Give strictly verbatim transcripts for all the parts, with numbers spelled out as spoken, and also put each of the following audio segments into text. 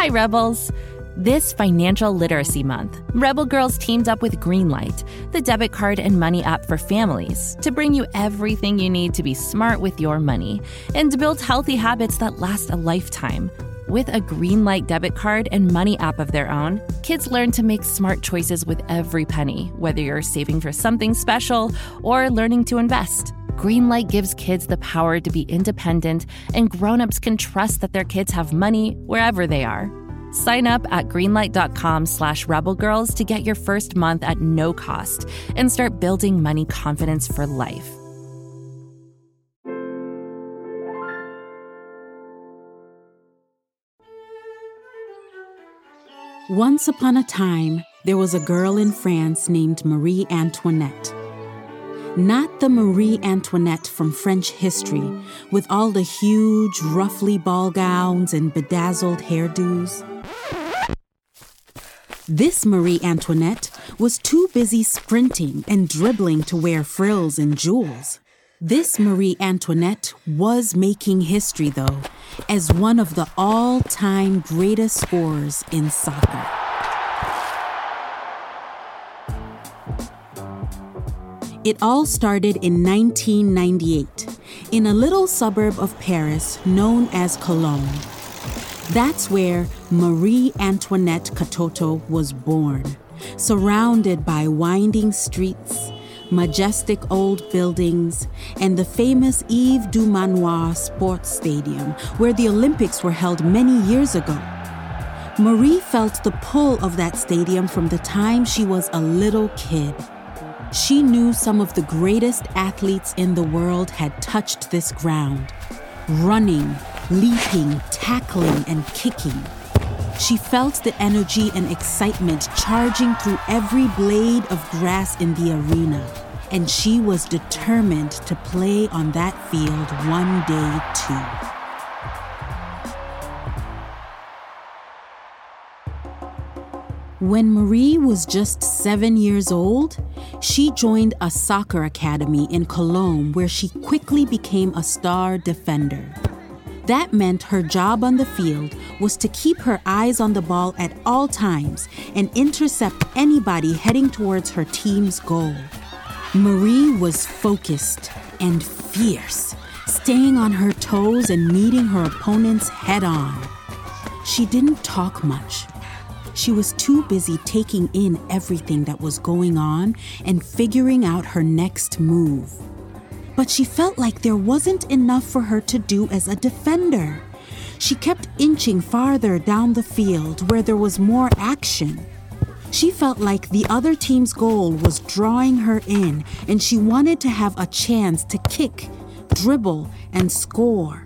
Hi, Rebels. This Financial Literacy Month, Rebel Girls teamed up with Greenlight, the debit card and money app for families, to bring you everything you need to be smart with your money and to build healthy habits that last a lifetime. With a Greenlight debit card and money app of their own, kids learn to make smart choices with every penny, whether you're saving for something special or learning to invest. Greenlight gives kids the power to be independent, and grown-ups can trust that their kids have money wherever they are. Sign up at greenlight.com slash rebelgirls to get your first month at no cost and start building money confidence for life. Once upon a time, there was a girl in France named Marie Antoinette. Not the Marie Antoinette from French history, with all the huge, ruffly ball gowns and bedazzled hairdos. This Marie Antoinette was too busy sprinting and dribbling to wear frills and jewels. This Marie Antoinette was making history, though, as one of the all-time greatest scorers in soccer. It all started in nineteen ninety-eight, in a little suburb of Paris known as Cologne. That's where Marie Antoinette Katoto was born, surrounded by winding streets, majestic old buildings, and the famous Yves du Manoir Sports Stadium, where the Olympics were held many years ago. Marie felt the pull of that stadium from the time she was a little kid. She knew some of the greatest athletes in the world had touched this ground, running, leaping, tackling, and kicking. She felt the energy and excitement charging through every blade of grass in the arena, and she was determined to play on that field one day too. When Marie was just seven years old, she joined a soccer academy in Cologne where she quickly became a star defender. That meant her job on the field was to keep her eyes on the ball at all times and intercept anybody heading towards her team's goal. Marie was focused and fierce, staying on her toes and meeting her opponents head-on. She didn't talk much. She was too busy taking in everything that was going on and figuring out her next move. But she felt like there wasn't enough for her to do as a defender. She kept inching farther down the field where there was more action. She felt like the other team's goal was drawing her in, and she wanted to have a chance to kick, dribble, and score.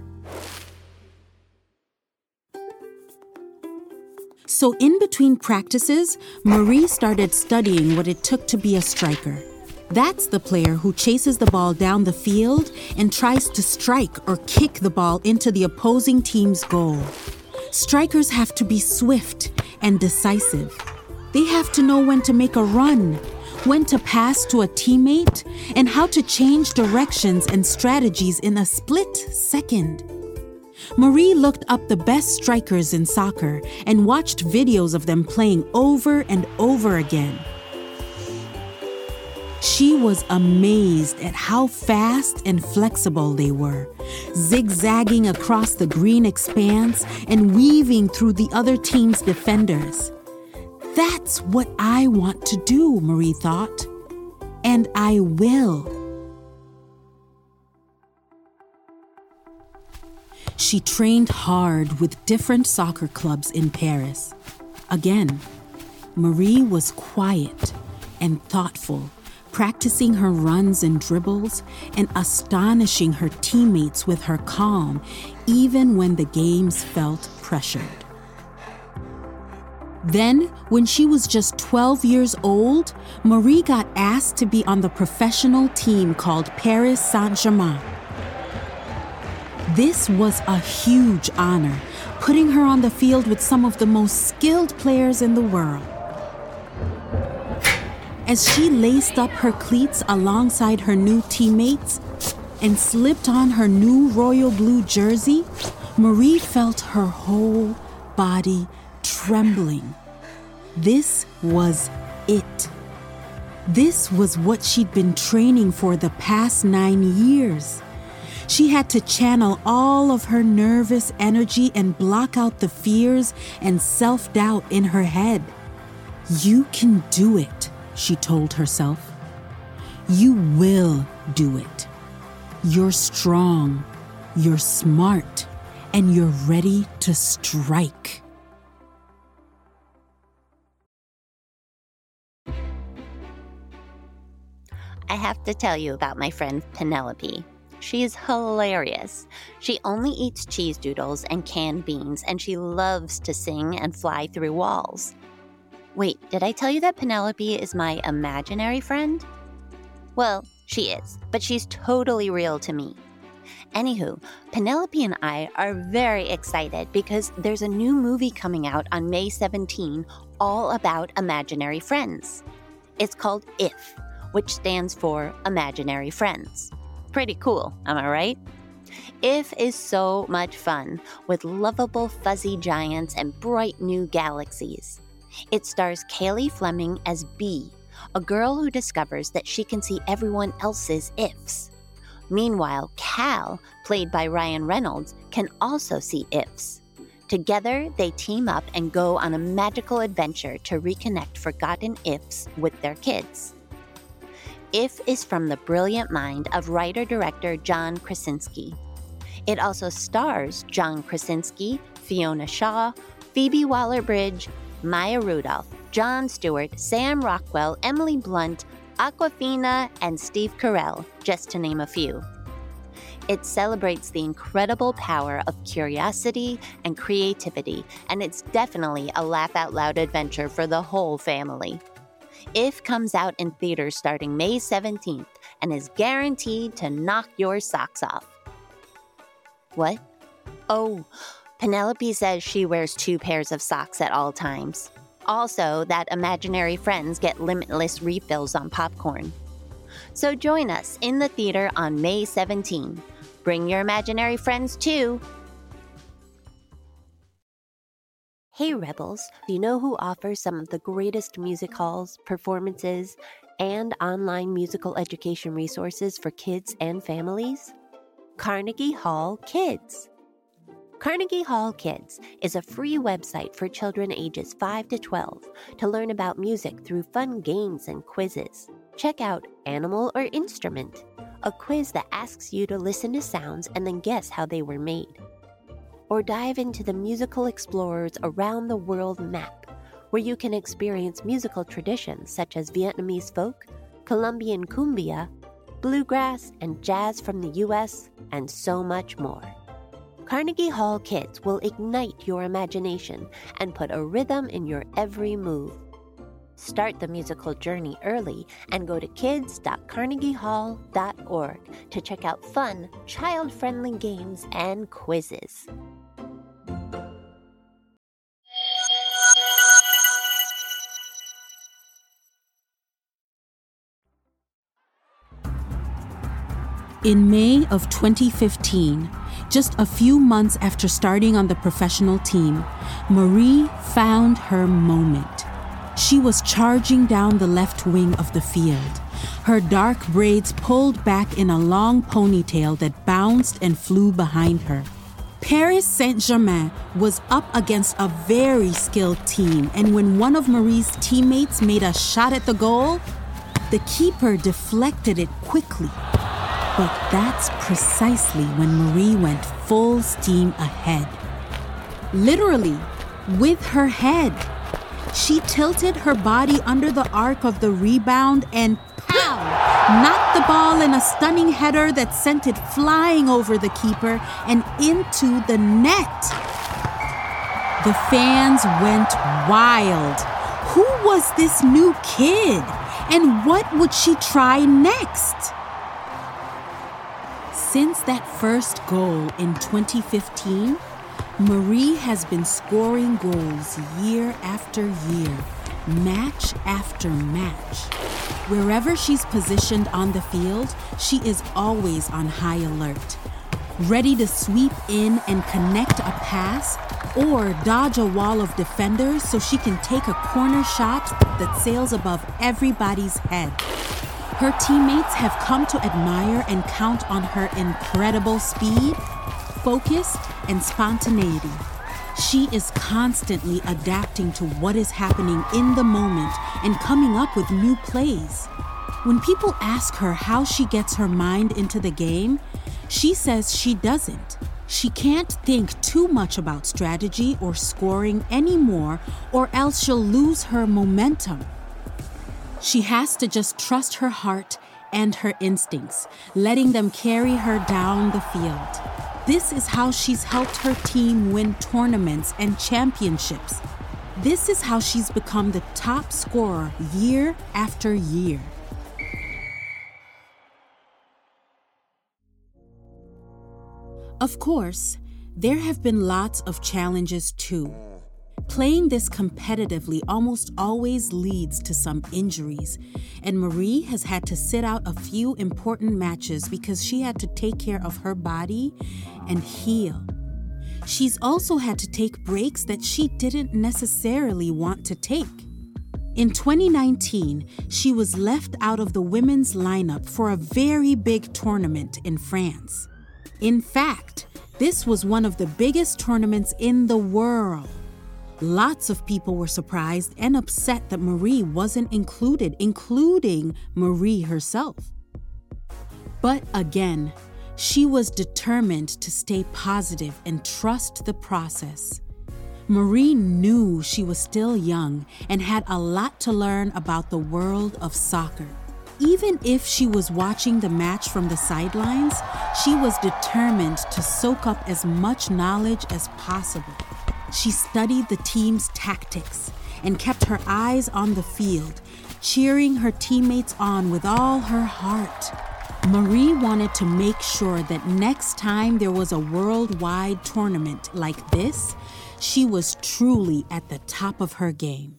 So in between practices, Marie started studying what it took to be a striker. That's the player who chases the ball down the field and tries to strike or kick the ball into the opposing team's goal. Strikers have to be swift and decisive. They have to know when to make a run, when to pass to a teammate, and how to change directions and strategies in a split second. Marie looked up the best strikers in soccer and watched videos of them playing over and over again. She was amazed at how fast and flexible they were, zigzagging across the green expanse and weaving through the other team's defenders. That's what I want to do, Marie thought. And I will. She trained hard with different soccer clubs in Paris. Again, Marie was quiet and thoughtful, practicing her runs and dribbles and astonishing her teammates with her calm, even when the games felt pressured. Then, when she was just twelve years old, Marie got asked to be on the professional team called Paris Saint-Germain. This was a huge honor, putting her on the field with some of the most skilled players in the world. As she laced up her cleats alongside her new teammates and slipped on her new royal blue jersey, Marie felt her whole body trembling. This was it. This was what she'd been training for the past nine years. She had to channel all of her nervous energy and block out the fears and self-doubt in her head. You can do it, she told herself. You will do it. You're strong, you're smart, and you're ready to strike. I have to tell you about my friend Penelope. She's hilarious. She only eats cheese doodles and canned beans, and she loves to sing and fly through walls. Wait, did I tell you that Penelope is my imaginary friend? Well, she is, but she's totally real to me. Anywho, Penelope and I are very excited because there's a new movie coming out on May seventeenth all about imaginary friends. It's called IF, which stands for Imaginary Friends. Pretty cool, am I right? IF is so much fun, with lovable fuzzy giants and bright new galaxies. It stars Cailey Fleming as Bee, a girl who discovers that she can see everyone else's ifs. Meanwhile, Cal, played by Ryan Reynolds, can also see ifs. Together, they team up and go on a magical adventure to reconnect forgotten ifs with their kids. IF is from the brilliant mind of writer-director John Krasinski. It also stars John Krasinski, Fiona Shaw, Phoebe Waller-Bridge, Maya Rudolph, Jon Stewart, Sam Rockwell, Emily Blunt, Awkwafina, and Steve Carell, just to name a few. It celebrates the incredible power of curiosity and creativity, and it's definitely a laugh-out-loud adventure for the whole family. IF comes out in theaters starting May seventeenth and is guaranteed to knock your socks off. What? Oh, Penelope says she wears two pairs of socks at all times. Also, that imaginary friends get limitless refills on popcorn. So join us in the theater on May seventeenth. Bring your imaginary friends too. Hey Rebels, do you know who offers some of the greatest music halls, performances, and online musical education resources for kids and families? Carnegie Hall Kids. Carnegie Hall Kids is a free website for children ages five to twelve to learn about music through fun games and quizzes. Check out Animal or Instrument, a quiz that asks you to listen to sounds and then guess how they were made. Or dive into the Musical Explorers Around the World map, where you can experience musical traditions such as Vietnamese folk, Colombian cumbia, bluegrass, and jazz from the U S, and so much more. Carnegie Hall Kids will ignite your imagination and put a rhythm in your every move. Start the musical journey early and go to kids dot carnegie hall dot org to check out fun, child-friendly games and quizzes. In May of twenty fifteen, just a few months after starting on the professional team, Marie found her moment. She was charging down the left wing of the field, her dark braids pulled back in a long ponytail that bounced and flew behind her. Paris Saint-Germain was up against a very skilled team, and when one of Marie's teammates made a shot at the goal, the keeper deflected it quickly. But that's precisely when Marie went full steam ahead. Literally, with her head. She tilted her body under the arc of the rebound and pow! Knocked the ball in a stunning header that sent it flying over the keeper and into the net. The fans went wild. Who was this new kid? And what would she try next? Since that first goal in twenty fifteen, Marie has been scoring goals year after year, match after match. Wherever she's positioned on the field, she is always on high alert, ready to sweep in and connect a pass or dodge a wall of defenders so she can take a corner shot that sails above everybody's head. Her teammates have come to admire and count on her incredible speed, focus, and spontaneity. She is constantly adapting to what is happening in the moment and coming up with new plays. When people ask her how she gets her mind into the game, she says she doesn't. She can't think too much about strategy or scoring anymore, or else she'll lose her momentum. She has to just trust her heart and her instincts, letting them carry her down the field. This is how she's helped her team win tournaments and championships. This is how she's become the top scorer year after year. Of course, there have been lots of challenges too. Playing this competitively almost always leads to some injuries, and Marie has had to sit out a few important matches because she had to take care of her body and heal. She's also had to take breaks that she didn't necessarily want to take. In twenty nineteen, she was left out of the women's lineup for a very big tournament in France. In fact, this was one of the biggest tournaments in the world. Lots of people were surprised and upset that Marie wasn't included, including Marie herself. But again, she was determined to stay positive and trust the process. Marie knew she was still young and had a lot to learn about the world of soccer. Even if she was watching the match from the sidelines, she was determined to soak up as much knowledge as possible. She studied the team's tactics and kept her eyes on the field, cheering her teammates on with all her heart. Marie wanted to make sure that next time there was a worldwide tournament like this, she was truly at the top of her game.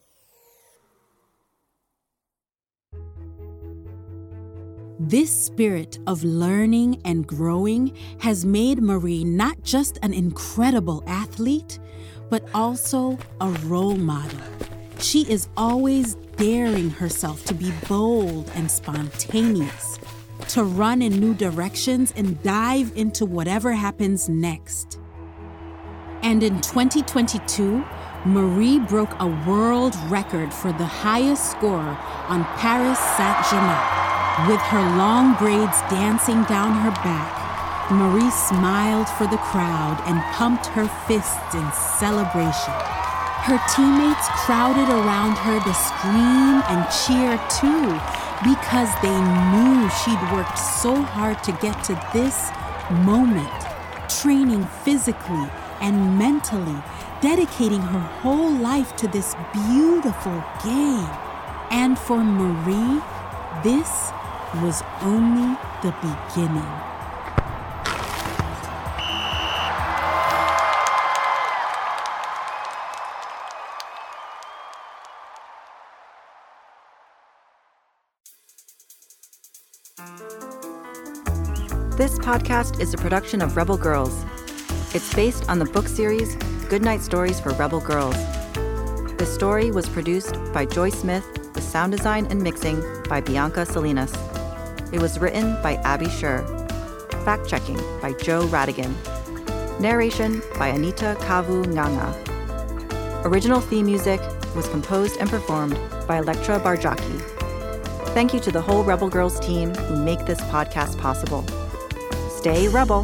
This spirit of learning and growing has made Marie not just an incredible athlete, but also a role model. She is always daring herself to be bold and spontaneous, to run in new directions and dive into whatever happens next. And in twenty twenty-two, Marie broke a world record for the highest score on Paris Saint-Germain. With her long braids dancing down her back, Marie smiled for the crowd and pumped her fists in celebration. Her teammates crowded around her to scream and cheer too, because they knew she'd worked so hard to get to this moment, training physically and mentally, dedicating her whole life to this beautiful game. And for Marie, this was only the beginning. This podcast is a production of Rebel Girls. It's based on the book series Goodnight Stories for Rebel Girls. The story was produced by Joy Smith with sound design and mixing by Bianca Salinas. It was written by Abby Scher. Fact-checking by Joe Radigan. Narration by Anita Kavu Nganga. Original theme music was composed and performed by Electra Barjaki. Thank you to the whole Rebel Girls team who make this podcast possible. Stay Rebel!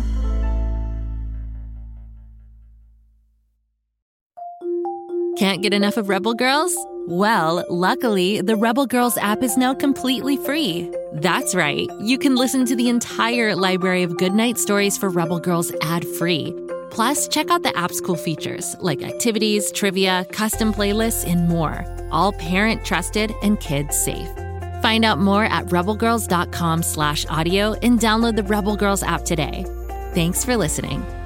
Can't get enough of Rebel Girls? Well, luckily, the Rebel Girls app is now completely free. That's right, you can listen to the entire library of Goodnight Stories for Rebel Girls ad-free. Plus, check out the app's cool features like activities, trivia, custom playlists, and more. All parent-trusted and kids-safe. Find out more at rebelgirls.com slash audio and download the Rebel Girls app today. Thanks for listening.